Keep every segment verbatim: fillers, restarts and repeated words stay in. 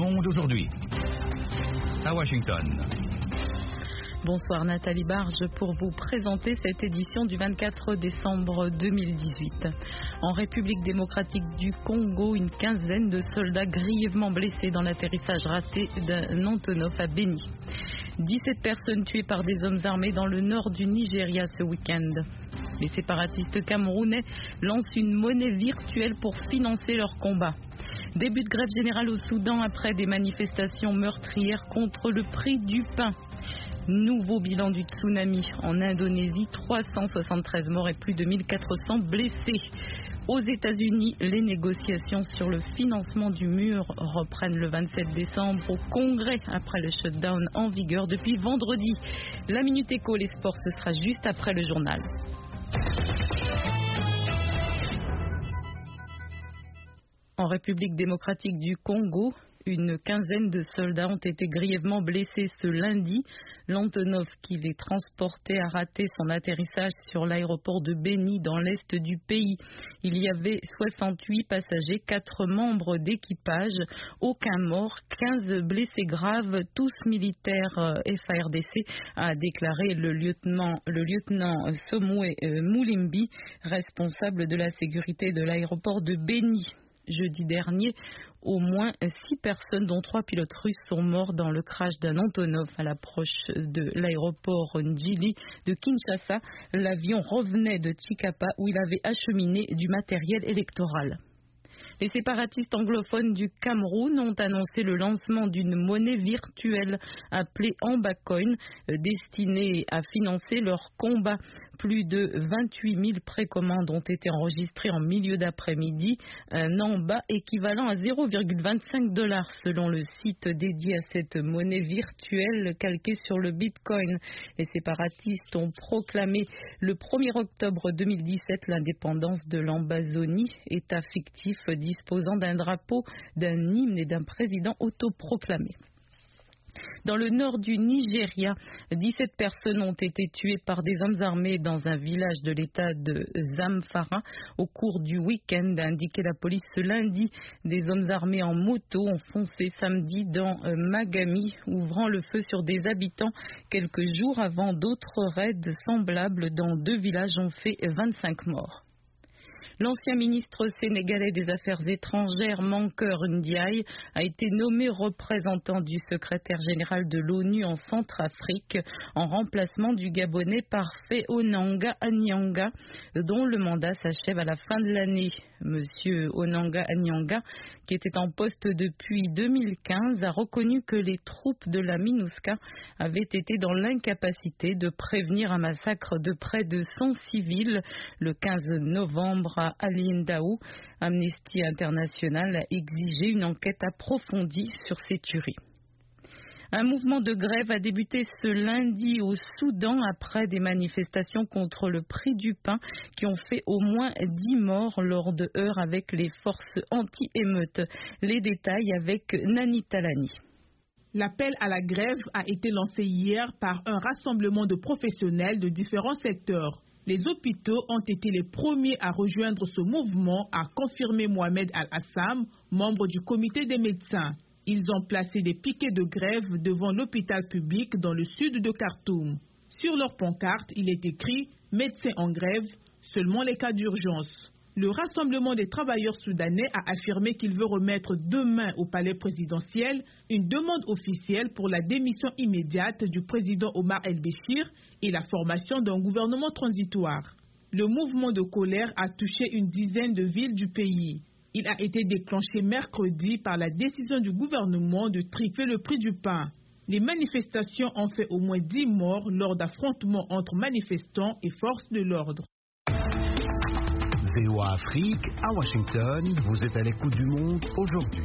Monde aujourd'hui. À Washington. Bonsoir Nathalie Barge pour vous présenter cette édition du vingt-quatre décembre deux mille dix-huit. En République démocratique du Congo, une quinzaine de soldats grièvement blessés dans l'atterrissage raté d'un Antonov à Beni. dix-sept personnes tuées par des hommes armés dans le nord du Nigeria ce week-end. Les séparatistes camerounais lancent une monnaie virtuelle pour financer leur combat. Début de grève générale au Soudan après des manifestations meurtrières contre le prix du pain. Nouveau bilan du tsunami en Indonésie, trois cent soixante-treize morts et plus de mille quatre cents blessés. Aux États-Unis, les négociations sur le financement du mur reprennent le vingt-sept décembre au Congrès après le shutdown en vigueur depuis vendredi. La Minute Éco, les sports, ce sera juste après le journal. En République démocratique du Congo, une quinzaine de soldats ont été grièvement blessés ce lundi. L'Antonov qui les transportait a raté son atterrissage sur l'aéroport de Beni dans l'est du pays. Il y avait soixante-huit passagers, quatre membres d'équipage, aucun mort, quinze blessés graves, tous militaires F A R D C, a déclaré le lieutenant, le lieutenant Somoué Moulimbi, responsable de la sécurité de l'aéroport de Beni. Jeudi dernier, au moins six personnes, dont trois pilotes russes, sont morts dans le crash d'un Antonov à l'approche de l'aéroport Ndjili de Kinshasa. L'avion revenait de Tshikapa où il avait acheminé du matériel électoral. Les séparatistes anglophones du Cameroun ont annoncé le lancement d'une monnaie virtuelle appelée Ambacoin, destinée à financer leur combat. Plus de vingt-huit mille précommandes ont été enregistrées en milieu d'après-midi, un Amba équivalent à zéro virgule vingt-cinq dollars selon le site dédié à cette monnaie virtuelle calquée sur le Bitcoin. Les séparatistes ont proclamé le premier octobre deux mille dix-sept l'indépendance de l'Ambazonie, État fictif disposant d'un drapeau, d'un hymne et d'un président autoproclamé. Dans le nord du Nigeria, dix-sept personnes ont été tuées par des hommes armés dans un village de l'état de Zamfara au cours du week-end, a indiqué la police ce lundi. Des hommes armés en moto ont foncé samedi dans Magami, ouvrant le feu sur des habitants quelques jours avant d'autres raids semblables dans deux villages ont fait vingt-cinq morts. L'ancien ministre sénégalais des Affaires étrangères, Mankeur Ndiaye, a été nommé représentant du secrétaire général de l'ONU en Centrafrique, en remplacement du Gabonais Parfait Onanga Anyanga, dont le mandat s'achève à la fin de l'année. Monsieur Onanga Anyanga, qui était en poste depuis deux mille quinze, a reconnu que les troupes de la MINUSCA avaient été dans l'incapacité de prévenir un massacre de près de cent civils le quinze novembre à Aliendaou. Amnesty International a exigé une enquête approfondie sur ces tueries. Un mouvement de grève a débuté ce lundi au Soudan après des manifestations contre le prix du pain qui ont fait au moins dix morts lors de heurts avec les forces anti-émeutes. Les détails avec Nani Talani. L'appel à la grève a été lancé hier par un rassemblement de professionnels de différents secteurs. Les hôpitaux ont été les premiers à rejoindre ce mouvement, a confirmé Mohamed Al-Assam, membre du comité des médecins. Ils ont placé des piquets de grève devant l'hôpital public dans le sud de Khartoum. Sur leur pancarte, il est écrit « Médecins en grève, seulement les cas d'urgence ». Le Rassemblement des travailleurs soudanais a affirmé qu'il veut remettre demain au palais présidentiel une demande officielle pour la démission immédiate du président Omar El-Béchir et la formation d'un gouvernement transitoire. Le mouvement de colère a touché une dizaine de villes du pays. Il a été déclenché mercredi par la décision du gouvernement de tripler le prix du pain. Les manifestations ont fait au moins dix morts lors d'affrontements entre manifestants et forces de l'ordre. V O A Afrique, à Washington, vous êtes à l'écoute du monde aujourd'hui.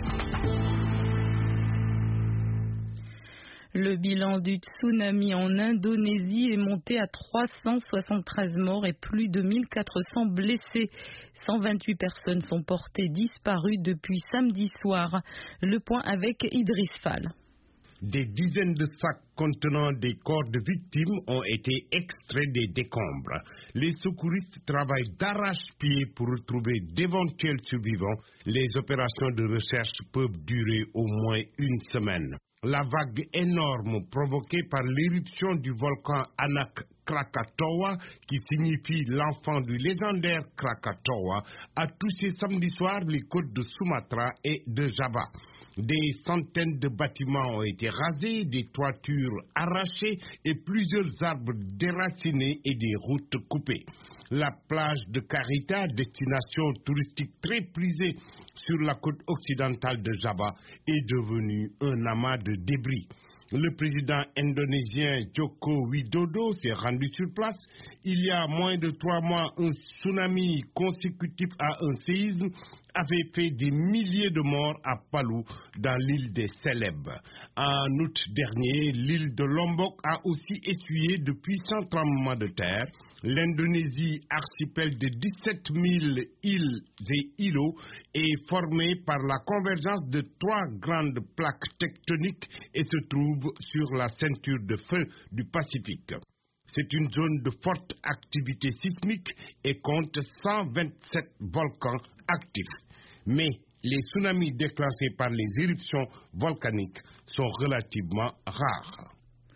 Le bilan du tsunami en Indonésie est monté à trois cent soixante-treize morts et plus de mille quatre cents blessés. cent vingt-huit personnes sont portées disparues depuis samedi soir. Le point avec Idriss Fall. Des dizaines de sacs contenant des corps de victimes ont été extraits des décombres. Les secouristes travaillent d'arrache-pied pour retrouver d'éventuels survivants. Les opérations de recherche peuvent durer au moins une semaine. La vague énorme provoquée par l'éruption du volcan Anak Krakatoa, qui signifie l'enfant du légendaire Krakatoa, a touché samedi soir les côtes de Sumatra et de Java. Des centaines de bâtiments ont été rasés, des toitures arrachées et plusieurs arbres déracinés et des routes coupées. La plage de Karita, destination touristique très prisée sur la côte occidentale de Java, est devenue un amas de débris. Le président indonésien Joko Widodo s'est rendu sur place. Il y a moins de trois mois, un tsunami consécutif à un séisme avait fait des milliers de morts à Palu, dans l'île des Célèbes. En août dernier, l'île de Lombok a aussi essuyé de puissants tremblements de terre. L'Indonésie, archipel de dix-sept mille îles et îlots, est formée par la convergence de trois grandes plaques tectoniques et se trouve sur la ceinture de feu du Pacifique. C'est une zone de forte activité sismique et compte cent vingt-sept volcans actifs. Mais les tsunamis déclenchés par les éruptions volcaniques sont relativement rares.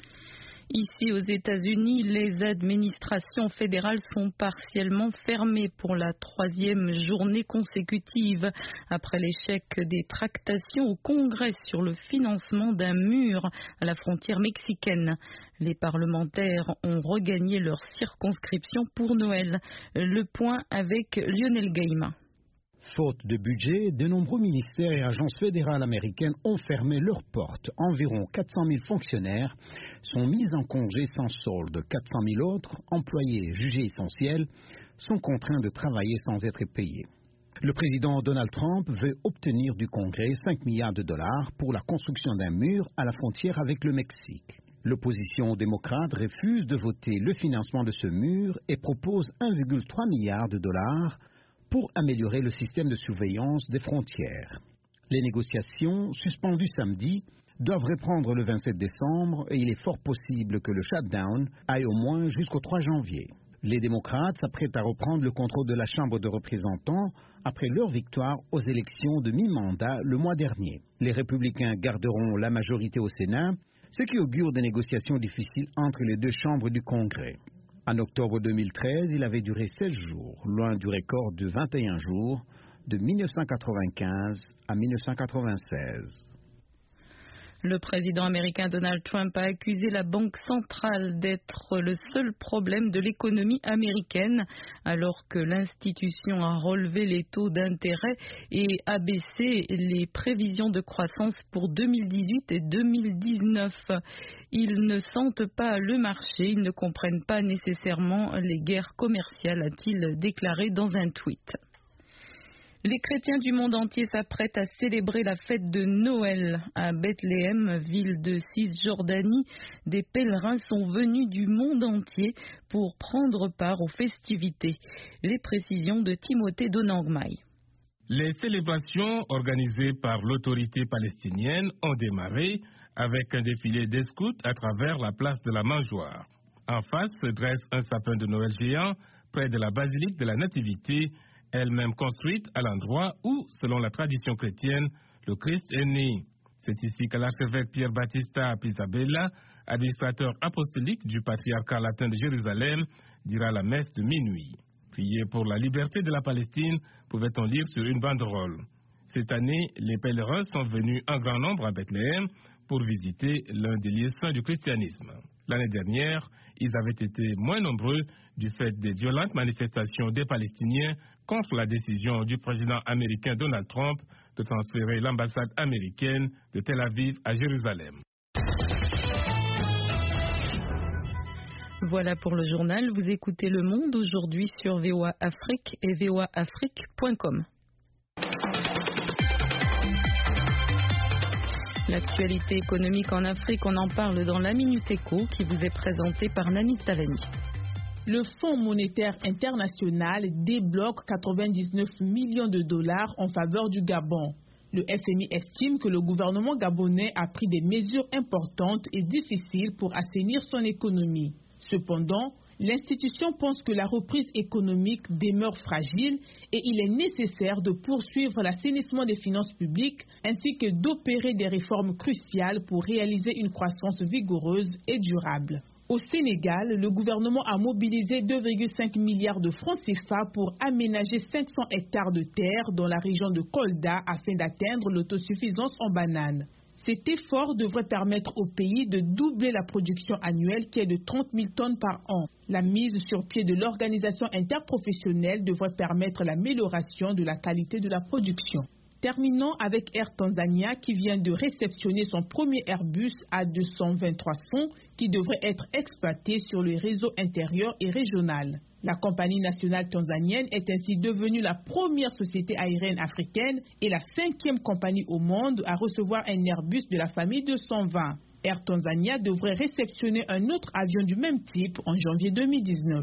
Ici aux États-Unis, les administrations fédérales sont partiellement fermées pour la troisième journée consécutive après l'échec des tractations au Congrès sur le financement d'un mur à la frontière mexicaine. Les parlementaires ont regagné leur circonscription pour Noël. Le point avec Lionel Gaïma. Faute de budget, de nombreux ministères et agences fédérales américaines ont fermé leurs portes. Environ quatre cent mille fonctionnaires sont mis en congé sans solde. quatre cent mille autres, employés jugés essentiels, sont contraints de travailler sans être payés. Le président Donald Trump veut obtenir du Congrès cinq milliards de dollars pour la construction d'un mur à la frontière avec le Mexique. L'opposition démocrate refuse de voter le financement de ce mur et propose un virgule trois milliard de dollars pour améliorer le système de surveillance des frontières. Les négociations, suspendues samedi, doivent reprendre le vingt-sept décembre et il est fort possible que le shutdown aille au moins jusqu'au trois janvier. Les démocrates s'apprêtent à reprendre le contrôle de la Chambre de représentants après leur victoire aux élections de mi-mandat le mois dernier. Les républicains garderont la majorité au Sénat, ce qui augure des négociations difficiles entre les deux chambres du Congrès. En octobre deux mille treize, il avait duré seize jours, loin du record de vingt et un jours de mille neuf cent quatre-vingt-quinze à mille neuf cent quatre-vingt-seize. Le président américain Donald Trump a accusé la Banque centrale d'être le seul problème de l'économie américaine, alors que l'institution a relevé les taux d'intérêt et abaissé les prévisions de croissance pour deux mille dix-huit et deux mille dix-neuf. Ils ne sentent pas le marché, ils ne comprennent pas nécessairement les guerres commerciales, a-t-il déclaré dans un tweet. Les chrétiens du monde entier s'apprêtent à célébrer la fête de Noël à Bethléem, ville de Cisjordanie. Des pèlerins sont venus du monde entier pour prendre part aux festivités. Les précisions de Timothée Donangmaï. Les célébrations organisées par l'autorité palestinienne ont démarré avec un défilé des scouts à travers la place de la Mangeoire. En face se dresse un sapin de Noël géant près de la basilique de la Nativité, elle-même construite à l'endroit où, selon la tradition chrétienne, le Christ est né. C'est ici que l'archevêque Pierre Battista Pisabella, administrateur apostolique du patriarcat latin de Jérusalem, dira la messe de minuit. Prier pour la liberté de la Palestine, pouvait-on lire sur une banderole. Cette année, les pèlerins sont venus en grand nombre à Bethléem pour visiter l'un des lieux saints du christianisme. L'année dernière, ils avaient été moins nombreux du fait des violentes manifestations des Palestiniens contre la décision du président américain Donald Trump de transférer l'ambassade américaine de Tel Aviv à Jérusalem. Voilà pour le journal. Vous écoutez Le Monde aujourd'hui sur V O A Afrique et V O A Afrique point com. L'actualité économique en Afrique, on en parle dans la Minute Éco qui vous est présentée par Nani Talani. Le Fonds monétaire international débloque quatre-vingt-dix-neuf millions de dollars en faveur du Gabon. Le F M I estime que le gouvernement gabonais a pris des mesures importantes et difficiles pour assainir son économie. Cependant, l'institution pense que la reprise économique demeure fragile et il est nécessaire de poursuivre l'assainissement des finances publiques ainsi que d'opérer des réformes cruciales pour réaliser une croissance vigoureuse et durable. Au Sénégal, le gouvernement a mobilisé deux virgule cinq milliards de francs C F A pour aménager cinq cents hectares de terre dans la région de Kolda afin d'atteindre l'autosuffisance en bananes. Cet effort devrait permettre au pays de doubler la production annuelle qui est de trente mille tonnes par an. La mise sur pied de l'organisation interprofessionnelle devrait permettre l'amélioration de la qualité de la production. Terminons avec Air Tanzania qui vient de réceptionner son premier Airbus A deux cent vingt-trois cents qui devrait être exploité sur le réseau intérieur et régional. La compagnie nationale tanzanienne est ainsi devenue la première société aérienne africaine et la cinquième compagnie au monde à recevoir un Airbus de la famille deux cent vingt. Air Tanzania devrait réceptionner un autre avion du même type en janvier deux mille dix-neuf.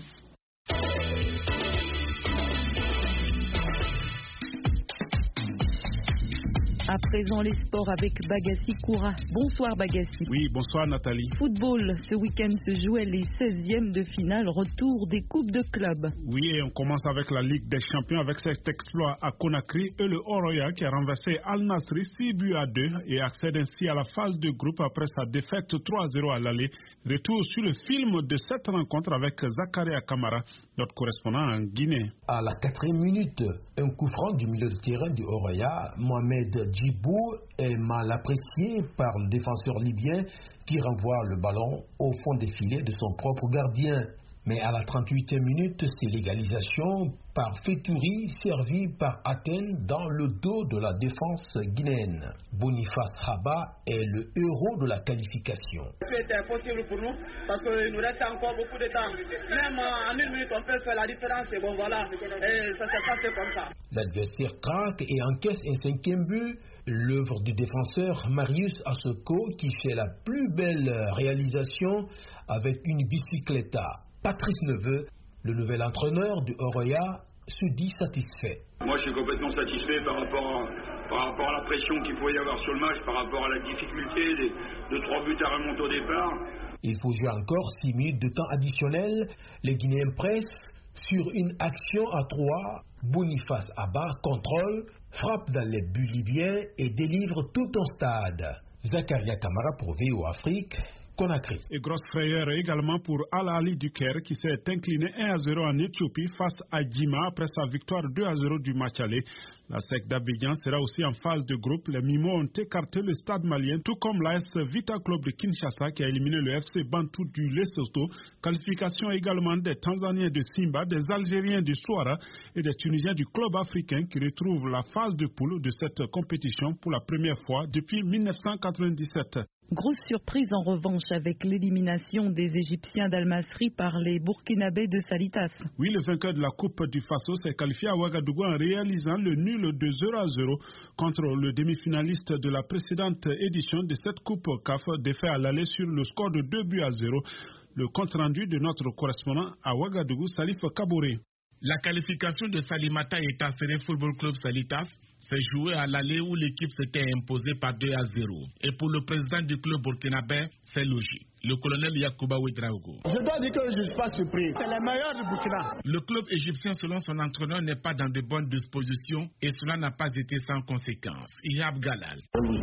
À présent, les sports avec Bagassi Koura. Bonsoir Bagassi. Oui, bonsoir Nathalie. Football, ce week-end se jouaient les seizièmes de finale, retour des coupes de club. Oui, et on commence avec la Ligue des Champions avec cet exploit à Conakry et le Oroya qui a renversé Al Nassr six buts à deux et accède ainsi à la phase de groupe après sa défaite trois à zéro à l'aller. Retour sur le film de cette rencontre avec Zakaria Kamara, notre correspondant en Guinée. À la quatrième minute, un coup franc du milieu de terrain du Oroya, Mohamed Djibou est mal apprécié par le défenseur libyen qui renvoie le ballon au fond des filets de son propre gardien. Mais à la trente-huitième minute, c'est l'égalisation par Fetouri servi par Athènes dans le dos de la défense guinéenne. Boniface Haba est le héros de la qualification. C'était impossible pour nous parce qu'il nous reste encore beaucoup de temps. Même en une minute, on peut faire la différence et bon voilà, et ça s'est passé comme ça. L'adversaire craque et encaisse un cinquième but. L'œuvre du défenseur Marius Assoko qui fait la plus belle réalisation avec une bicyclette. Patrice Neveu, le nouvel entraîneur du Oroya, se dit satisfait. Moi, je suis complètement satisfait par rapport à, par rapport à la pression qu'il pouvait y avoir sur le match, par rapport à la difficulté des, de trois buts à remonter au départ. Il faut jouer encore six minutes de temps additionnel. Les Guinéens pressent sur une action à trois. Boniface Abba contrôle, frappe dans les buts libyens et délivre tout un stade. Zakaria Kamara pour V O Afrique. Conakry. Et grosse frayeur également pour Al Ali du Caire qui s'est incliné un à zéro en Éthiopie face à Djima après sa victoire deux à zéro du match aller. La S E C d'Abidjan sera aussi en phase de groupe. Les Mimos ont écarté le stade malien, tout comme l'A S Vita Club de Kinshasa qui a éliminé le F C Bantou du Lesotho. Qualification également des Tanzaniens de Simba, des Algériens du Souara et des Tunisiens du club africain qui retrouvent la phase de poule de cette compétition pour la première fois depuis mille neuf cent quatre-vingt-dix-sept. Grosse surprise en revanche avec l'élimination des Égyptiens d'Al-Masri par les Burkinabés de Salitas. Oui, le vainqueur de la Coupe du Faso s'est qualifié à Ouagadougou en réalisant le nul de zéro à zéro contre le demi-finaliste de la précédente édition de cette Coupe C A F, défait à l'aller sur le score de deux buts à zéro. Le compte-rendu de notre correspondant à Ouagadougou, Salif Kabouré. La qualification de Salimata et Tasséré Football Club Salitas s'est jouée à l'aller où l'équipe s'était imposée par deux à zéro. Et pour le président du club burkinabé, c'est logique. Le colonel Yacouba Ouedraogo. Je dois dire que je ne suis pas surpris. C'est les meilleurs du Burkina. Le club égyptien, selon son entraîneur, n'est pas dans de bonnes dispositions et cela n'a pas été sans conséquence. Ihab Galal.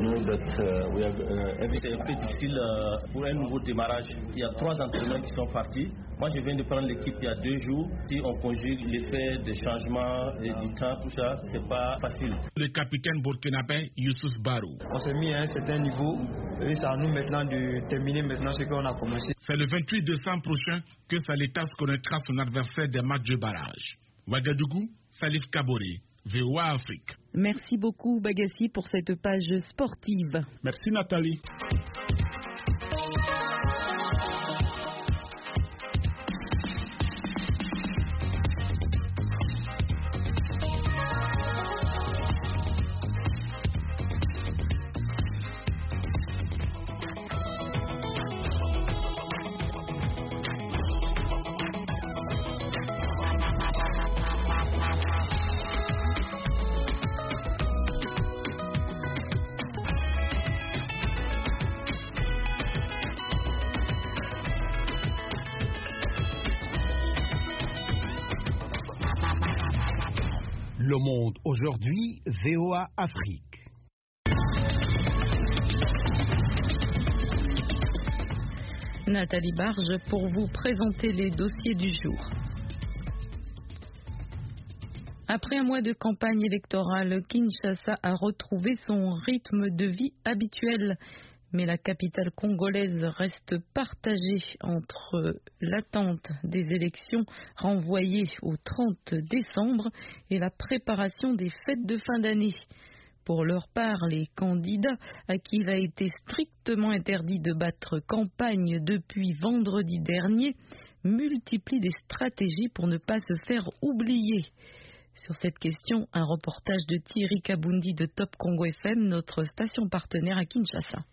C'est un peu difficile pour un nouveau démarrage. Il y a trois entraîneurs qui sont partis. Moi, je viens de prendre l'équipe il y a deux jours. Si on conjugue l'effet des changements et du temps, tout ça, c'est pas facile. Le capitaine burkinabé Youssouf Barou. On s'est mis à un certain niveau et c'est à nous maintenant de terminer maintenant ce qu'on a commencé. C'est le vingt-huit décembre prochain que Salitas connaîtra son adversaire des matchs de barrage. Ouagadougou, Salif Kaboré, V O A Afrique. Merci beaucoup Bagassi pour cette page sportive. Merci Nathalie. Le Monde aujourd'hui, V O A Afrique. Nathalie Barge pour vous présenter les dossiers du jour. Après un mois de campagne électorale, Kinshasa a retrouvé son rythme de vie habituel. Mais la capitale congolaise reste partagée entre l'attente des élections renvoyées au trente décembre et la préparation des fêtes de fin d'année. Pour leur part, les candidats à qui il a été strictement interdit de battre campagne depuis vendredi dernier multiplient des stratégies pour ne pas se faire oublier. Sur cette question, un reportage de Thierry Kabundi de Top Congo F M, notre station partenaire à Kinshasa.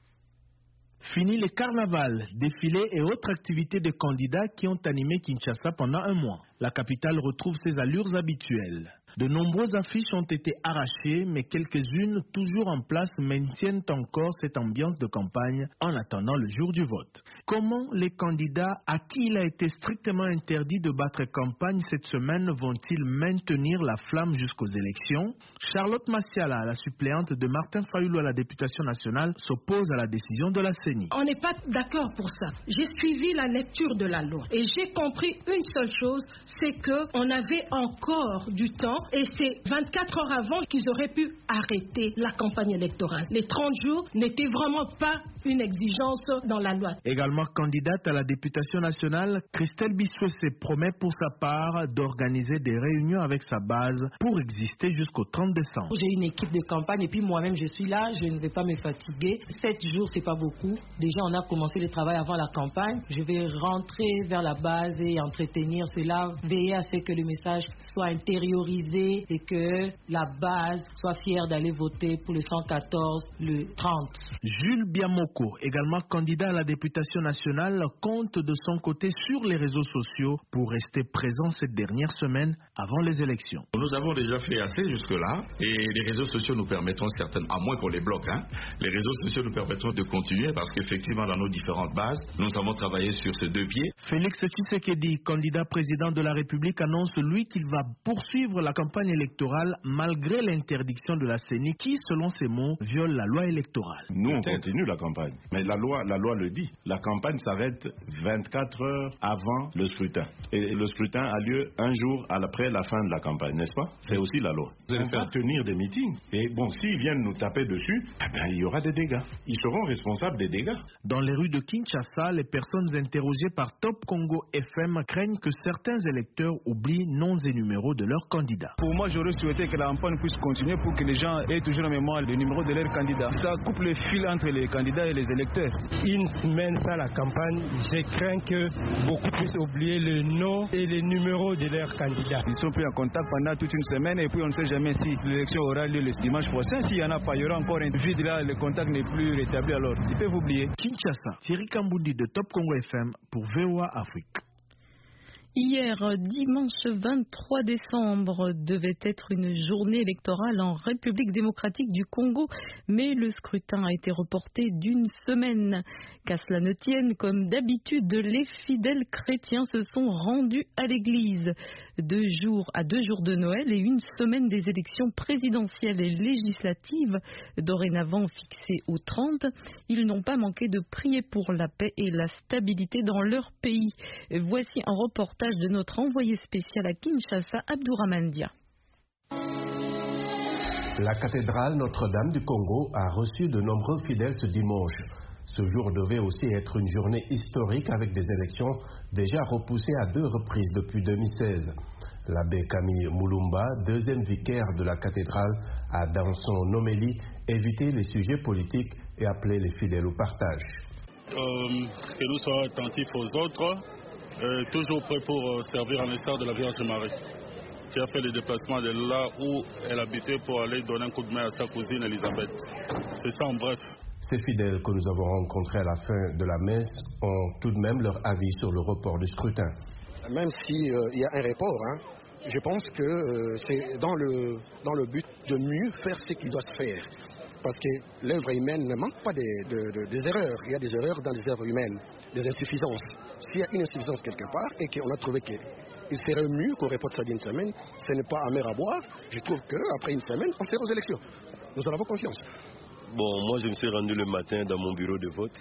Fini le carnaval, défilés et autres activités de candidats qui ont animé Kinshasa pendant un mois. La capitale retrouve ses allures habituelles. De nombreuses affiches ont été arrachées, mais quelques-unes, toujours en place, maintiennent encore cette ambiance de campagne en attendant le jour du vote. Comment les candidats à qui il a été strictement interdit de battre campagne cette semaine vont-ils maintenir la flamme jusqu'aux élections? Charlotte Massiala, la suppléante de Martin Fayulu à la députation nationale, s'oppose à la décision de la C E N I. On n'est pas d'accord pour ça. J'ai suivi la lecture de la loi et j'ai compris une seule chose, c'est qu'on avait encore du temps. Et c'est vingt-quatre heures avant qu'ils auraient pu arrêter la campagne électorale. Les trente jours n'étaient vraiment pas une exigence dans la loi. Également candidate à la députation nationale, Christelle Bissouessé promet pour sa part d'organiser des réunions avec sa base pour exister jusqu'au trente décembre. J'ai une équipe de campagne et puis moi-même je suis là, je ne vais pas me fatiguer. Sept jours, c'est pas beaucoup. Déjà, on a commencé le travail avant la campagne. Je vais rentrer vers la base et entretenir cela, veiller à ce que le message soit intériorisé et que la base soit fière d'aller voter pour le cent quatorze le trente. Jules Biamoko, également candidat à la députation nationale, compte de son côté sur les réseaux sociaux pour rester présent cette dernière semaine avant les élections. Nous avons déjà fait assez jusque-là et les réseaux sociaux nous permettront certainement, à moins qu'on les bloque, hein, les réseaux sociaux nous permettront de continuer parce qu'effectivement dans nos différentes bases, nous avons travaillé sur ces deux pieds. Félix Tshisekedi, candidat président de la République, annonce lui qu'il va poursuivre la campagne électorale malgré l'interdiction de la C E N I qui, selon ses mots, viole la loi électorale. Nous, on continue la campagne. Mais la loi, la loi le dit. La campagne s'arrête vingt-quatre heures avant le scrutin. Et le scrutin a lieu un jour après la fin de la campagne, n'est-ce pas? C'est aussi la loi. On va tenir des meetings. Et bon, s'ils viennent nous taper dessus, eh ben, il y aura des dégâts. Ils seront responsables des dégâts. Dans les rues de Kinshasa, les personnes interrogées par Top Congo F M craignent que certains électeurs oublient noms et numéros de leurs candidats. Pour moi, j'aurais souhaité que la campagne puisse continuer pour que les gens aient toujours en mémoire le numéro de leurs candidats. Ça coupe le fil entre les candidats et les électeurs. Une semaine sans la campagne, je crains que beaucoup puissent oublier le nom et les numéros de leurs candidats. Ils sont pris en contact pendant toute une semaine et puis on ne sait jamais si l'élection aura lieu le dimanche prochain. S'il n'y en a pas, il y aura encore un vide là, le contact n'est plus rétabli alors. Ils peuvent oublier. Kinshasa, Thierry Kambundi de Top Congo F M pour V O A Afrique. Hier, dimanche vingt-trois décembre, devait être une journée électorale en République démocratique du Congo, mais le scrutin a été reporté d'une semaine. Qu'à cela ne tienne, comme d'habitude, les fidèles chrétiens se sont rendus à l'église. Deux jours à deux jours de Noël et une semaine des élections présidentielles et législatives, dorénavant fixées au trente, ils n'ont pas manqué de prier pour la paix et la stabilité dans leur pays. Voici un reportage de notre envoyé spécial à Kinshasa, Abdourahmane Dia. La cathédrale Notre-Dame du Congo a reçu de nombreux fidèles ce dimanche. Ce jour devait aussi être une journée historique avec des élections déjà repoussées à deux reprises depuis deux mille seize. L'abbé Camille Moulumba, deuxième vicaire de la cathédrale, a dans son homélie évité les sujets politiques et appelé les fidèles au partage. Euh, que nous soyons attentifs aux autres, euh, toujours prêts pour euh, servir en l'instar de la Vierge Marie, qui a fait le déplacement de là où elle habitait pour aller donner un coup de main à sa cousine Elisabeth. C'est ça en bref. Ces fidèles que nous avons rencontrés à la fin de la messe ont tout de même leur avis sur le report du scrutin. Même s'il euh, y a un report, hein, je pense que euh, c'est dans le, dans le but de mieux faire ce qui doit se faire. Parce que l'œuvre humaine ne manque pas des, de, de, des erreurs. Il y a des erreurs dans les œuvres humaines, des insuffisances. S'il y a une insuffisance quelque part et qu'on a trouvé que il serait mieux qu'on reporte ça d'une semaine. Ce n'est pas amer à boire. Je trouve qu'après une semaine, on sera aux élections. Nous en avons confiance. Bon, moi je me suis rendu le matin dans mon bureau de vote.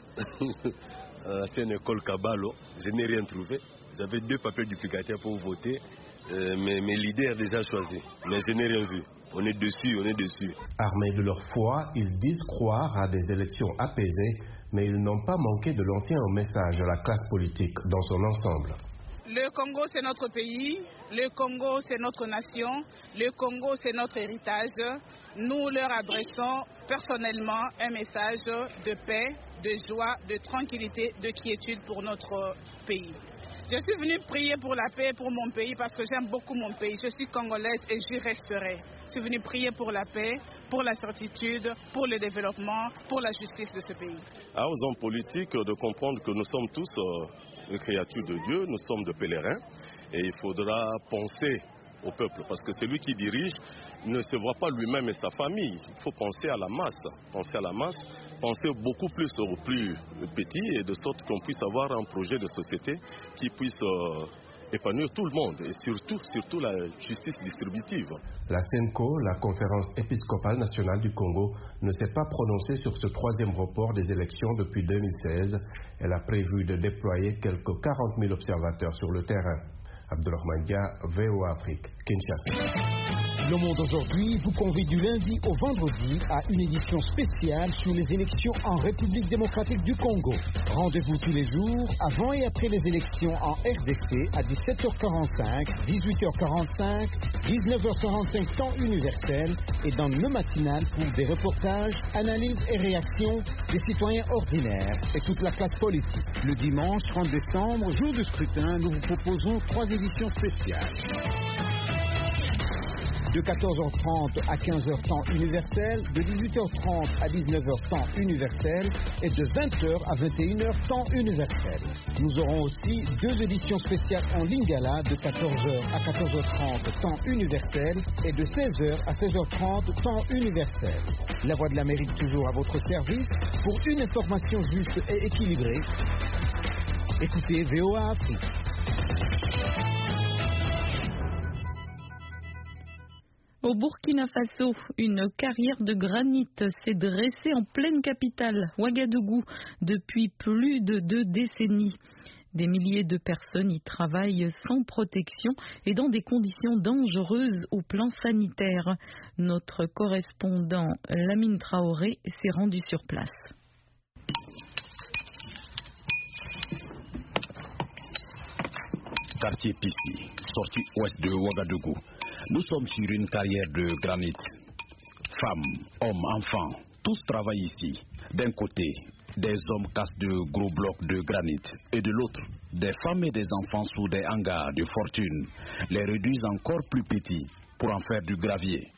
C'est une école Caballo. Je n'ai rien trouvé. J'avais deux papiers duplicataires pour voter. Euh, mais mes leaders déjà choisis. Mais je n'ai rien vu. On est dessus, on est dessus. Armés de leur foi, ils disent croire à des élections apaisées, mais ils n'ont pas manqué de lancer un message à la classe politique dans son ensemble. Le Congo, c'est notre pays. Le Congo, c'est notre nation. Le Congo, c'est notre héritage. Nous leur adressons personnellement un message de paix, de joie, de tranquillité, de quiétude pour notre pays. Je suis venue prier pour la paix pour mon pays parce que j'aime beaucoup mon pays. Je suis congolaise et j'y resterai. Je suis venue prier pour la paix, pour la certitude, pour le développement, pour la justice de ce pays. À aux hommes politiques de comprendre que nous sommes tous euh, les créatures de Dieu, nous sommes des pèlerins et il faudra penser au peuple parce que celui qui dirige ne se voit pas lui-même et sa famille. Il faut penser à la masse, penser à la masse, penser beaucoup plus aux plus petits et de sorte qu'on puisse avoir un projet de société qui puisse euh, épanouir tout le monde et surtout, surtout la justice distributive. La SENCO, la Conférence épiscopale nationale du Congo, ne s'est pas prononcée sur ce troisième report des élections depuis deux mille seize. Elle a prévu de déployer quelques quarante mille observateurs sur le terrain. Abdelrahman Dia, V O A Afrique, Kinshasa. Le Monde aujourd'hui vous convie du lundi au vendredi à une édition spéciale sur les élections en République démocratique du Congo. Rendez-vous tous les jours avant et après les élections en R D C à dix-sept heures quarante-cinq, dix-huit heures quarante-cinq, dix-neuf heures quarante-cinq temps universel et dans le matinal pour des reportages, analyses et réactions des citoyens ordinaires et toute la classe politique. Le dimanche trente décembre, jour de scrutin, nous vous proposons trois éditions spéciales. De quatorze heures trente à quinze heures temps universel, de dix-huit heures trente à dix-neuf heures temps universel et de vingt heures à vingt et une heures temps universel. Nous aurons aussi deux éditions spéciales en Lingala de quatorze heures à quatorze heures trente temps universel et de seize heures à seize heures trente temps universel. La Voix de l'Amérique toujours à votre service pour une information juste et équilibrée. Écoutez V O A Afrique. Au Burkina Faso, une carrière de granit s'est dressée en pleine capitale, Ouagadougou, depuis plus de deux décennies. Des milliers de personnes y travaillent sans protection et dans des conditions dangereuses au plan sanitaire. Notre correspondant Lamine Traoré s'est rendu sur place. Quartier Pissi, sortie ouest de Ouagadougou. Nous sommes sur une carrière de granit. Femmes, hommes, enfants, tous travaillent ici. D'un côté, des hommes cassent de gros blocs de granit et de l'autre, des femmes et des enfants sous des hangars de fortune les réduisent encore plus petits pour en faire du gravier.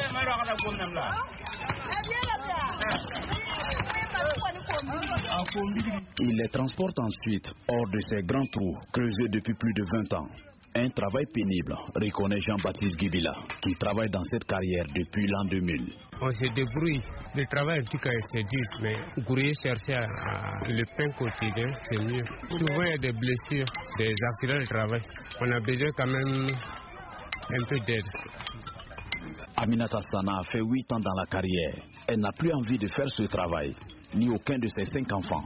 Ils les transportent ensuite hors de ces grands trous creusés depuis plus de vingt ans. Un travail pénible, reconnaît Jean-Baptiste Guibila, qui travaille dans cette carrière depuis l'an deux mille. On se débrouille. Le travail, en tout cas, c'est dur, mais courir, chercher à, à le pain quotidien, c'est mieux. Souvent, il y a des blessures, des accidents de travail. On a besoin quand même un peu d'aide. Aminata Sana a fait huit ans dans la carrière. Elle n'a plus envie de faire ce travail, ni aucun de ses cinq enfants.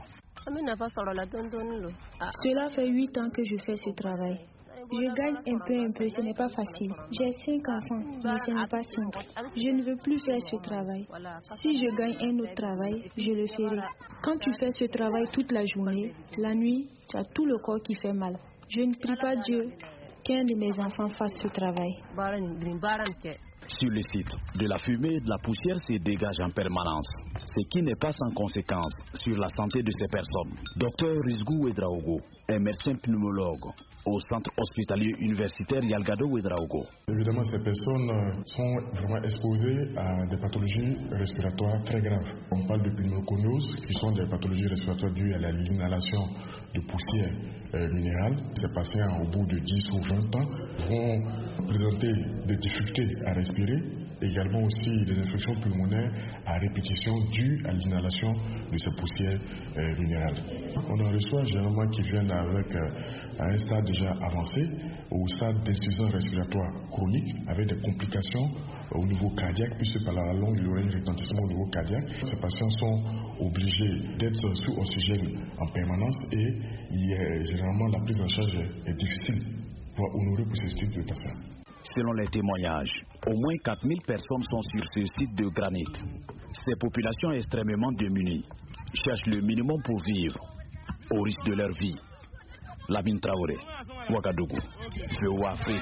Cela fait huit ans que je fais ce travail. Je gagne un peu, un peu, ce n'est pas facile. J'ai cinq enfants, mais ce n'est pas simple. Je ne veux plus faire ce travail. Si je gagne un autre travail, je le ferai. Quand tu fais ce travail toute la journée, la nuit, tu as tout le corps qui fait mal. Je ne prie pas Dieu qu'un de mes enfants fasse ce travail. Sur le site, de la fumée et de la poussière se dégagent en permanence, ce qui n'est pas sans conséquence sur la santé de ces personnes. Docteur Rizgou Ouedraogo est médecin pneumologue au centre hospitalier universitaire Yalgado Ouedraogo. Évidemment, ces personnes sont vraiment exposées à des pathologies respiratoires très graves. On parle de pneumoconiose, qui sont des pathologies respiratoires dues à l'inhalation de poussière euh, minérale. Ces patients, au bout de dix ou vingt ans, vont présenter des difficultés à respirer également aussi des infections pulmonaires à répétition dues à l'inhalation de ces poussières euh, minérales. On en reçoit généralement qui viennent avec euh, un stade déjà avancé ou stade d'insuffisance respiratoire chronique avec des complications au niveau cardiaque, puisque par la longue, il y aurait un retentissement au niveau cardiaque. Ces patients sont obligés d'être sous oxygène en permanence et il est, généralement la prise en charge est, est difficile pour honorer pour ce type de patients. Selon les témoignages, au moins quatre mille personnes sont sur ce site de granit. Ces populations extrêmement démunies cherchent le minimum pour vivre, au risque de leur vie. Lamine Traoré, Ouagadougou, V O A Afrique.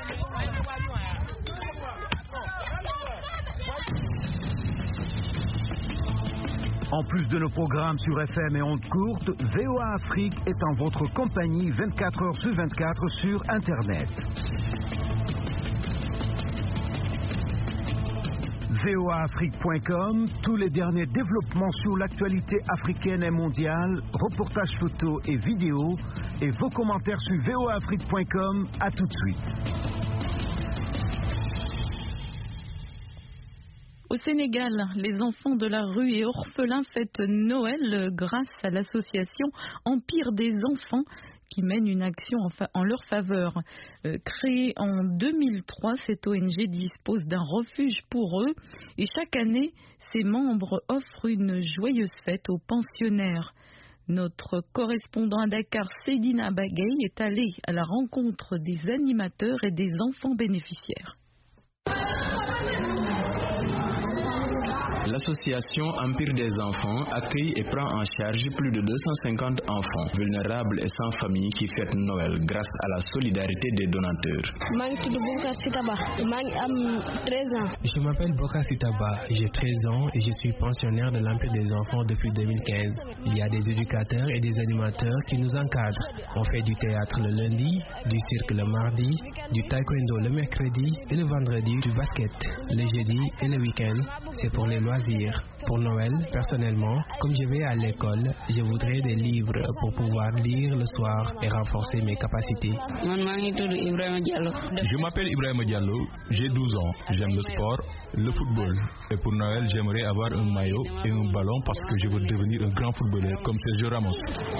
En plus de nos programmes sur F M et ondes courtes, V O A Afrique est en votre compagnie vingt-quatre heures sur vingt-quatre sur Internet. V O A Afrique point com, tous les derniers développements sur l'actualité africaine et mondiale, reportages photos et vidéos, et vos commentaires sur V O A Afrique point com. À tout de suite. Au Sénégal, les enfants de la rue et orphelins fêtent Noël grâce à l'association Empire des enfants qui mène une action en, fa- en leur faveur. Euh, créée en deux mille trois, cette O N G dispose d'un refuge pour eux et chaque année, ses membres offrent une joyeuse fête aux pensionnaires. Notre correspondant à Dakar, Seydina Bagay, est allé à la rencontre des animateurs et des enfants bénéficiaires. L'association Empire des enfants accueille et prend en charge plus de deux cent cinquante enfants vulnérables et sans famille qui fêtent Noël grâce à la solidarité des donateurs. Je m'appelle Boka Sitaba, j'ai treize ans et je suis pensionnaire de l'Empire des enfants depuis deux mille quinze. Il y a des éducateurs et des animateurs qui nous encadrent. On fait du théâtre le lundi, du cirque le mardi, du taekwondo le mercredi et le vendredi du basket. Le jeudi et le week-end, c'est pour les loisirs. Pour Noël, personnellement, comme je vais à l'école, je voudrais des livres pour pouvoir lire le soir et renforcer mes capacités. Je m'appelle Ibrahima Diallo, j'ai douze ans, j'aime le sport, le football. Et pour Noël, j'aimerais avoir un maillot et un ballon parce que je veux devenir un grand footballeur comme Sergio Ramos.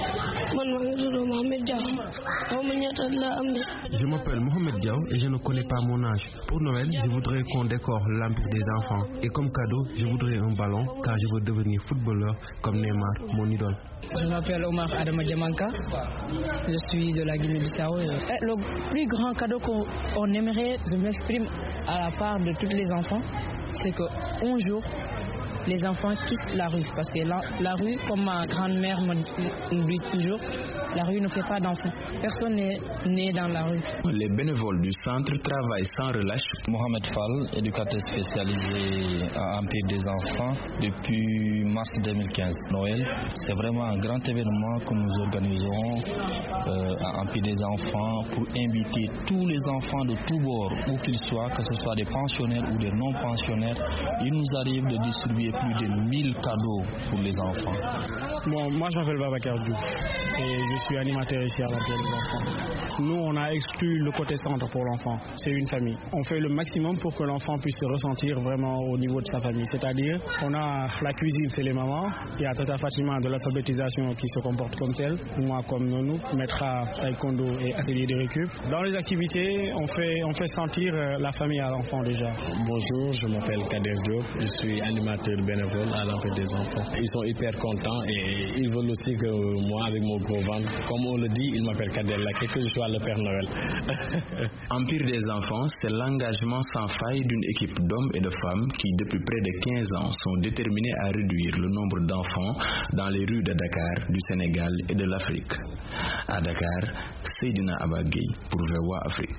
Je m'appelle Mohamed Diaw et je ne connais pas mon âge. Pour Noël, je voudrais qu'on décore l'Empire des enfants. Et comme cadeau, je voudrais un ballon car je veux devenir footballeur comme Neymar, mon idole. Je m'appelle Omar Adama Diamanka, je suis de la Guinée-Bissau. Le plus grand cadeau qu'on aimerait, je m'exprime à la part de tous les enfants, c'est qu'un jour, les enfants quittent la rue. Parce que la, la rue, comme ma grand-mère me dit toujours, la rue ne fait pas d'enfants. Personne n'est né dans la rue. Les bénévoles du centre travaillent sans relâche. Mohamed Fall, éducateur spécialisé à Empire des enfants depuis mars deux mille quinze. Noël, c'est vraiment un grand événement que nous organisons euh, à Empire des enfants pour inviter tous les enfants de tous bords, où qu'ils soient, que ce soit des pensionnaires ou des non-pensionnaires. Il nous arrive de distribuer plus de mille cadeaux pour les enfants. Bon, moi je m'appelle Babacar Diouf et je suis animateur ici à l'Empire des enfants. Nous, on a exclu le côté centre pour l'enfant. C'est une famille. On fait le maximum pour que l'enfant puisse se ressentir vraiment au niveau de sa famille. C'est-à-dire, on a la cuisine, c'est les mamans. Il y a Tata Fatima de l'alphabétisation qui se comporte comme telle. Moi, comme Nonou, mettra taekwondo et atelier de récup. Dans les activités, on fait, on fait sentir la famille à l'enfant déjà. Bonjour, je m'appelle Kader Diop. Je suis animateur bénévole à l'Empire des enfants. Ils sont hyper contents et ils veulent aussi que moi, avec mon gros ventre, comme on le dit, ils m'appellent Kader Laké, que je sois le Père Noël. Empire des enfants, c'est l'engagement sans faille d'une équipe d'hommes et de femmes qui, depuis près de quinze ans, sont déterminés à réduire le nombre d'enfants dans les rues de Dakar, du Sénégal et de l'Afrique. À Dakar, Seydina Abagay pour V O A Afrique.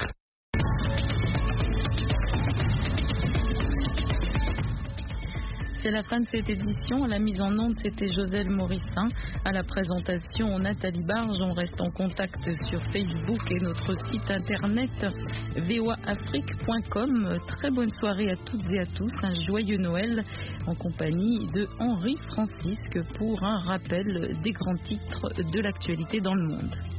C'est la fin de cette édition. À la mise en onde, c'était Joselle Morissin. À la présentation, Nathalie Barge. On reste en contact sur Facebook et notre site internet v o a afrique point com. Très bonne soirée à toutes et à tous. Un joyeux Noël en compagnie de Henri Francisque pour un rappel des grands titres de l'actualité dans le monde.